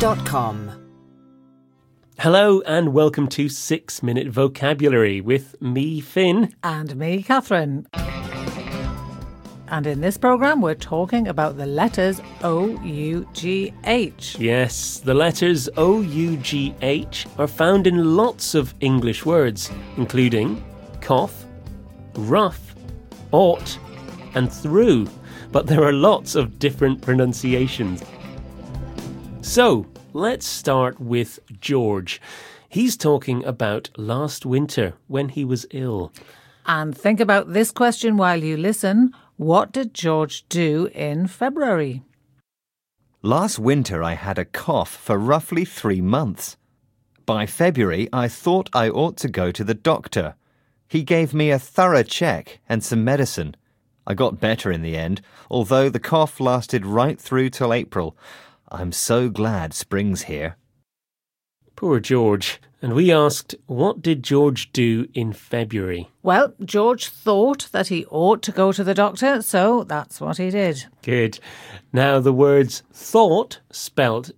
bbc.com. Hello and welcome to 6 Minute Vocabulary with me, Finn. And me, Catherine. And in this programme, we're talking about the letters O-U-G-H. Yes, the letters O-U-G-H are found in lots of English words, including cough, rough, ought, and through. But there are lots of different pronunciations. So, let's start with George. He's talking about last winter when he was ill. And think about this question while you listen. What did George do in February? Last winter I had a cough for roughly 3 months. By February I thought I ought to go to the doctor. He gave me a thorough check and some medicine. I got better in the end, although the cough lasted right through till April. I'm so glad spring's here. Poor George. And we asked, what did George do in February? Well, George thought that he ought to go to the doctor, so that's what he did. Good. Now the words thought, spelt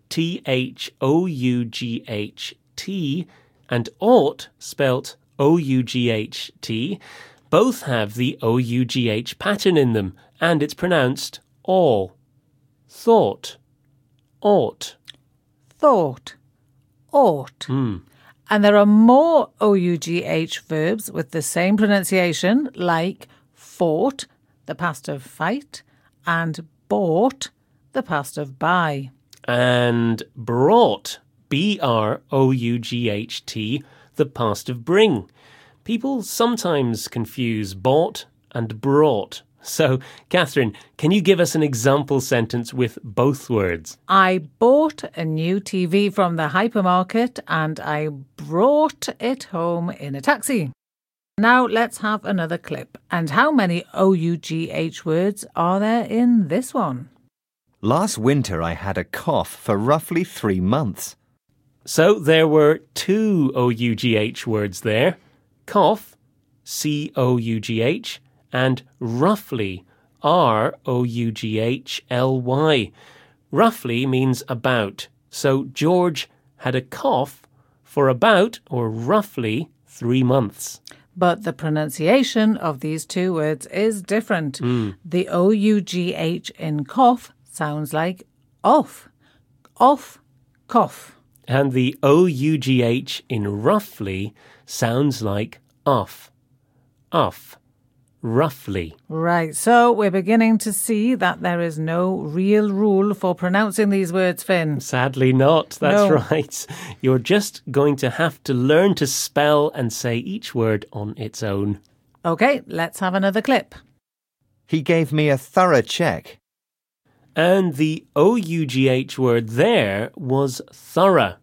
T-H-O-U-G-H-T, and ought, spelt O-U-G-H-T, both have the O-U-G-H pattern in them, and it's pronounced all. Thought. Ought. Thought. Ought. And there are more O-U-G-H verbs with the same pronunciation, like fought, the past of fight, and bought, the past of buy. And brought, B-R-O-U-G-H-T, the past of bring. People sometimes confuse bought and brought. So, Catherine, can you give us an example sentence with both words? I bought a new TV from the hypermarket and I brought it home in a taxi. Now let's have another clip. And how many O-U-G-H words are there in this one? Last winter I had a cough for roughly 3 months. So there were 2 O-U-G-H words there. Cough, C-O-U-G-H, and roughly, R-O-U-G-H-L-Y. Roughly means about. So George had a cough for about, or roughly, 3 months. But the pronunciation of these two words is different. The O-U-G-H in cough sounds like off. Off, cough. And the O-U-G-H in roughly sounds like off. Off. Roughly. Right, so we're beginning to see that there is no real rule for pronouncing these words, Finn. Sadly not, that's No. right. You're just going to have to learn to spell and say each word on its own. OK, let's have another clip. He gave me a thorough check. And the O-U-G-H word there was thorough.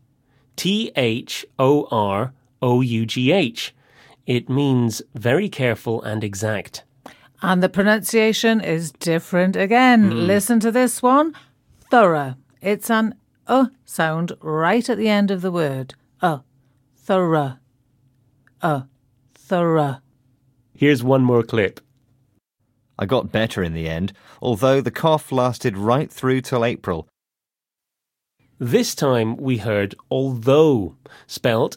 T-H-O-R-O-U-G-H. It means very careful and exact. And the pronunciation is different again. Listen to this one. Thorough. It's an sound right at the end of the word. Thorough. Thorough. Here's one more clip. I got better in the end, although the cough lasted right through till April. This time we heard although, spelt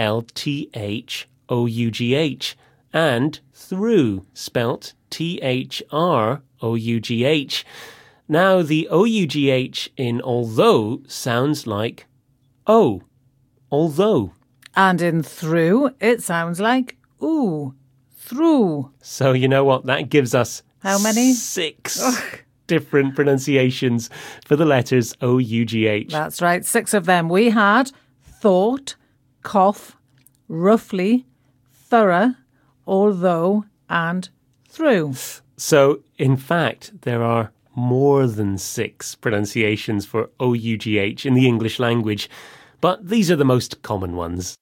A-L-T-H-O-U-G-H, and through, spelt T-H-R-O-U-G-H. Now the O-U-G-H in although sounds like O, although. And in through, it sounds like ooh, through. So you know what? That gives us How many? 6 different pronunciations for the letters O-U-G-H. That's right, 6 of them. We had thought, cough, roughly, thorough, although, and through. So, in fact, there are more than 6 pronunciations for O-U-G-H in the English language, but these are the most common ones.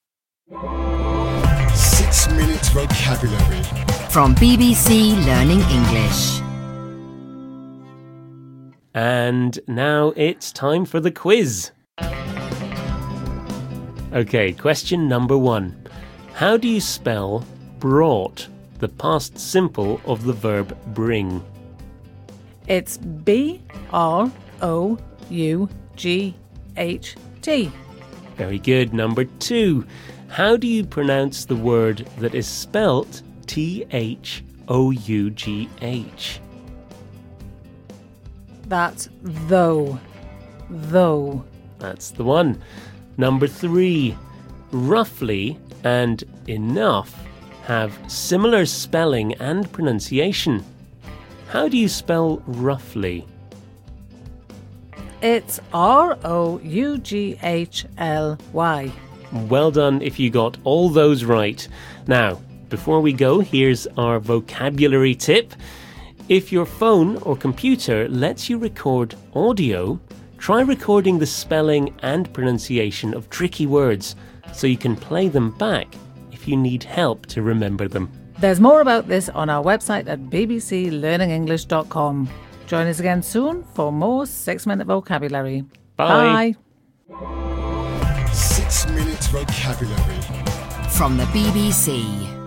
6 Minutes Vocabulary From BBC Learning English. And now it's time for the quiz. Okay, question number 1. How do you spell brought, the past simple of the verb bring? It's B-R-O-U-G-H. T-H-T. Very good. Number 2. How do you pronounce the word that is spelt T-H-O-U-G-H? That's though. Though. That's the one. Number 3. Roughly and enough have similar spelling and pronunciation. How do you spell roughly? It's R-O-U-G-H-L-Y. Well done if you got all those right. Now, before we go, here's our vocabulary tip. If your phone or computer lets you record audio, try recording the spelling and pronunciation of tricky words so you can play them back if you need help to remember them. There's more about this on our website at bbclearningenglish.com. Join us again soon for more 6-Minute Vocabulary. Bye. 6 Minute Vocabulary. From the BBC.